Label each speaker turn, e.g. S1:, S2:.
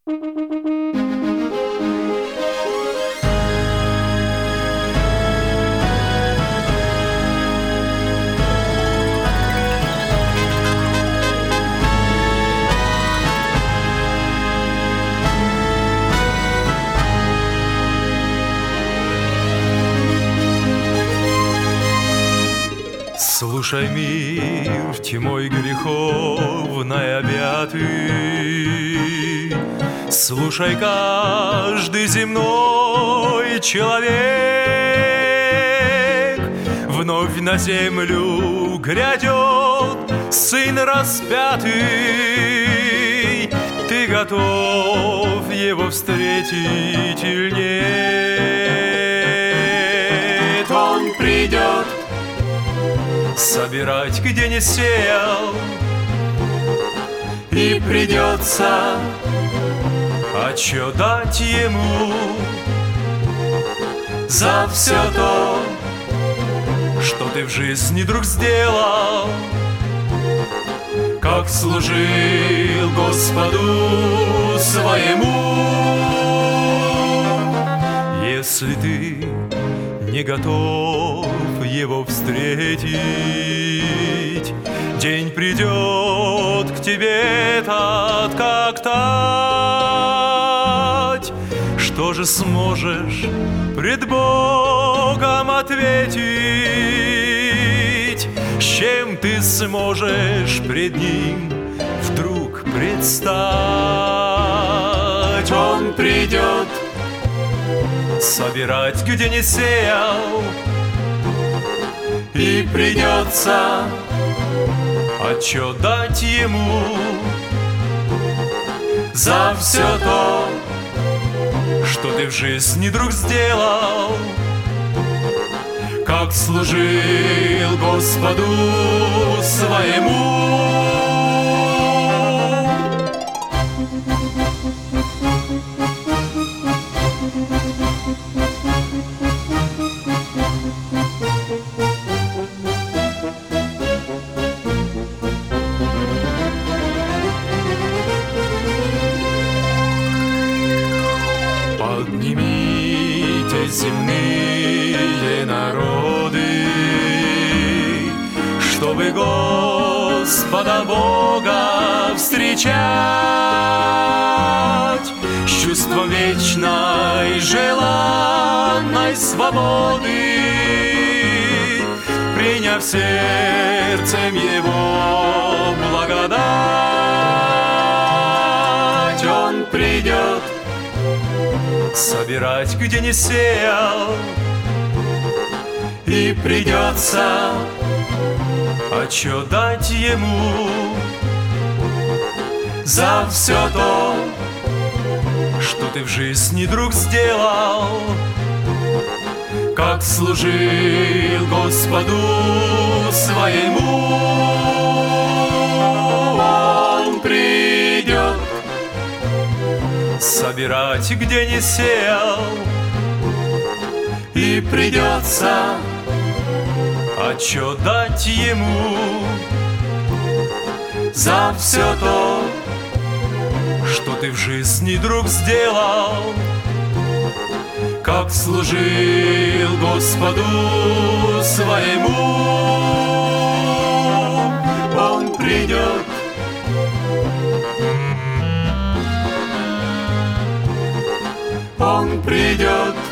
S1: Слушай, мир тьмой греховной объятый, слушай, каждый земной человек. Вновь на землю грядет Сын распятый. Ты готов Его встретить или нет? Он придет собирать, где не сеял, и придется отчет дать Ему за все то, что ты в жизни, друг, сделал, как служил Господу своему. Если ты не готов Его встретить, день придет к тебе этот, как тать. Что же сможешь пред Богом ответить? С чем ты сможешь пред Ним вдруг предстать? Он придет собирать, где не сеял, и придется отчет дать Ему за все то, что ты в жизни, друг, сделал, как служил Господу своему. Поднимитесь, земные народы, чтобы Господа Бога встречать с чувством вечной желанной свободы, приняв сердцем Его благодать. Он придет собирать, где не сеял, и придется отчет дать Ему за все то, что ты в жизни, друг, сделал, как служил Господу своему. Он придет собирать, где не сеял, и придется отчет дать Ему за все то, что ты в жизни, друг, сделал, как служил Господу своему. Он придет Он придет